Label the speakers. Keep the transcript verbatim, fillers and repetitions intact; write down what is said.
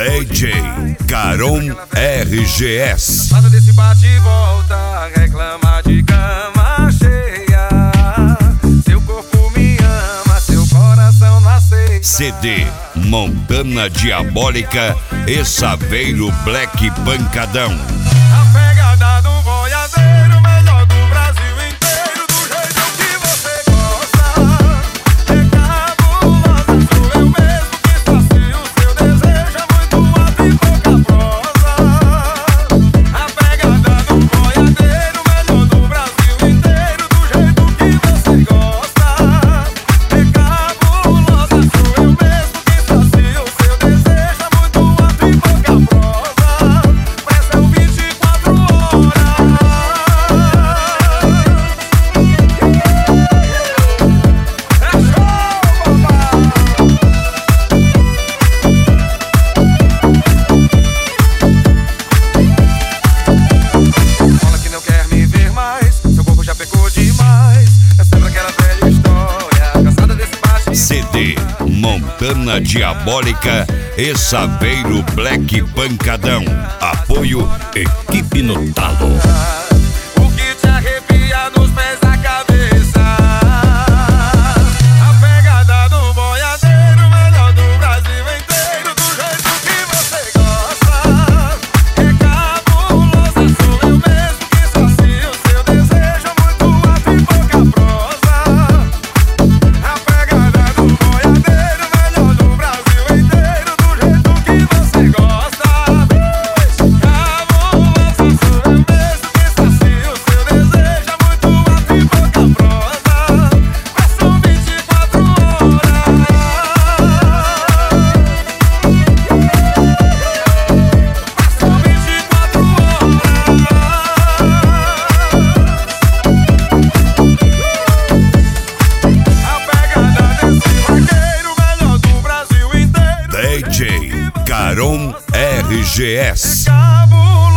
Speaker 1: D J Caron R G S.
Speaker 2: Cansado desse bate e volta, reclama de cama cheia. Seu corpo me ama, seu coração não aceita.
Speaker 1: C D Montana Diabólica e Saveiro Black Pancadão.
Speaker 2: A pegada do boiadeiro, melhor do Brasil inteiro, do jeito que você gosta. É cabulosa, sou eu mesmo que sacio o seu desejo, é muito ato e pouca prosa. A pegada do boiadeiro, melhor do Brasil inteiro, do jeito que você gosta. É cabulosa, sou eu mesmo que sacio o seu desejo, é muito ato e pouca prosa. Pressão vinte e quatro horas. Fala que não quer me ver mais, seu corpo já pecou demais. É sempre aquela velha história, cansada desse bate.
Speaker 1: C D Montana Diabólica e Saveiro Black Pancadão. Apoio Equipe no Talo.
Speaker 2: O que te arrepia dos pés à cabeça. A pegada do boiadeiro, melhor do Brasil inteiro, do jeito que você gosta. É cabulosa, sou eu mesmo que sacio o seu desejo, é muito ato e pouca prosa. A pegada do boiadeiro, melhor do Brasil inteiro, do jeito que você gosta. Cabulosa, sou eu mesmo que sacio o seu desejo, é muito ato e pouca prosa. Pressão vinte e quatro horas. Pressão vinte e quatro horas. A pegada desse vaqueiro, melhor do Brasil inteiro.
Speaker 1: D J Caron R G S.
Speaker 2: Cabulosa.